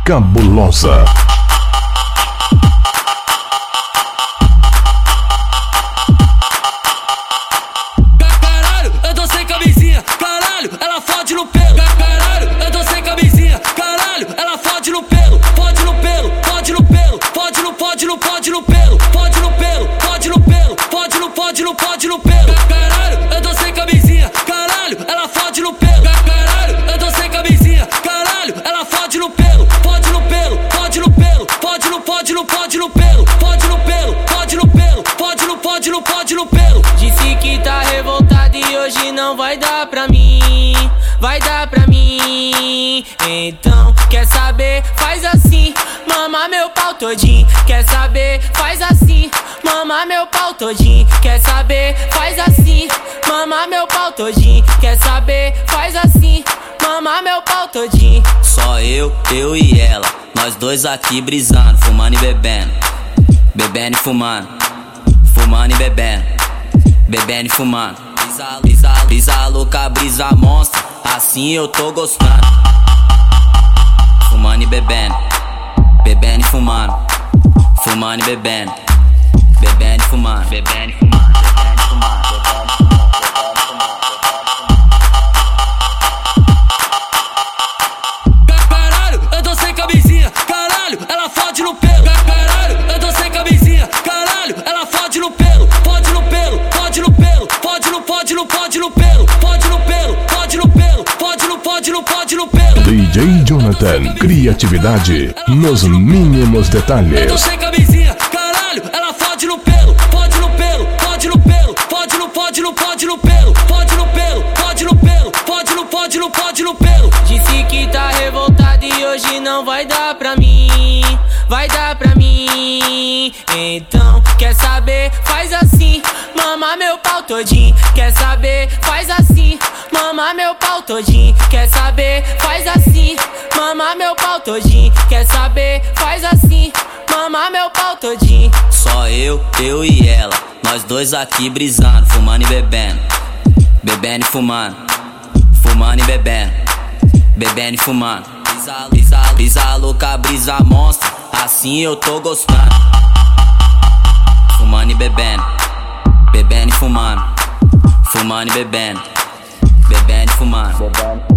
cabulosa. Caralho, eu tô sem camisinha, caralho, ela fode no pelo. Caralho, eu tô sem camisinha, caralho, ela fode no pelo. Fode no pelo, fode no pelo, fode no pelo, fode no pelo, fode no pelo, fode no pelo. Caralho, eu tô sem camisinha, caralho, ela fode no pelo. Caralho, eu tô sem camisinha, caralho, ela fode no pelo. Fode no pelo, fode no pelo, fode no pelo, fode no pelo, fode no pelo, fode no pelo. Disse que tá revoltada e hoje não vai dar pra mim, vai dar pra mim. Então, quer saber? Faz assim, mama meu pau todinho. Quer saber? Faz assim, mama meu pau todinho. Quer saber? Faz assim, mama meu pau todinho. Quer saber? Faz assim, mama meu pau todinho. Só eu e ela, nós dois aqui brisando, fumando e bebendo, bebendo e fumando, fumando e bebendo, bebendo e fumando. Brisa louca, brisa monstra, assim eu tô gostando. Fumando e bebendo, bebendo e fumando, fumando e bebendo, bebendo e fumando, bebendo e fumando. Caralho, eu tô sem camisinha, caralho, ela fode no pelo. Caralho, eu tô sem camisinha, caralho, ela fode no pelo. Fode no pelo, fode no pelo, fode no pelo, fode no pelo, fode no pelo. DJ Jonathan, criatividade nos mínimos Eu tô detalhes. sem camisinha, caralho, ela fode no pelo, fode no pelo, fode no pelo, fode no pelo, fode no pelo, fode no pelo. Disse que tá revoltada e hoje não vai dar pra mim, vai dar pra mim. Então, quer saber? Faz assim, mama meu pau todinho. Quer saber? Faz assim, mama meu pau todinho. Quer saber? Faz assim, mama meu pau todinho. Quer saber? Faz assim, mama meu pau todinho. Só eu e ela, nós dois aqui brisando, fumando e bebendo, bebendo e fumando, fumando e bebendo, bebendo e fumando. Brisa louca, brisa monstra, assim eu tô gostando. Fumando e bebendo, bebendo e fumando, fumando e bebendo, bebendo e fumando.